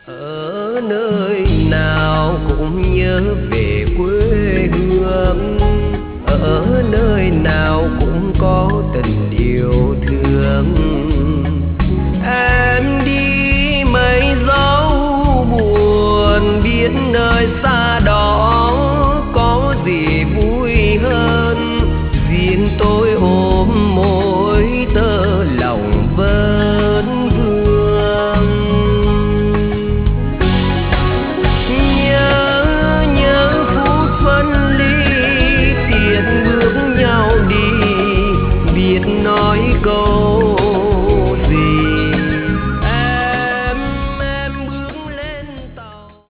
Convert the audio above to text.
Ở nơi nào cũng nhớ về quê hương, ở nơi nào cũng có tình yêu thương.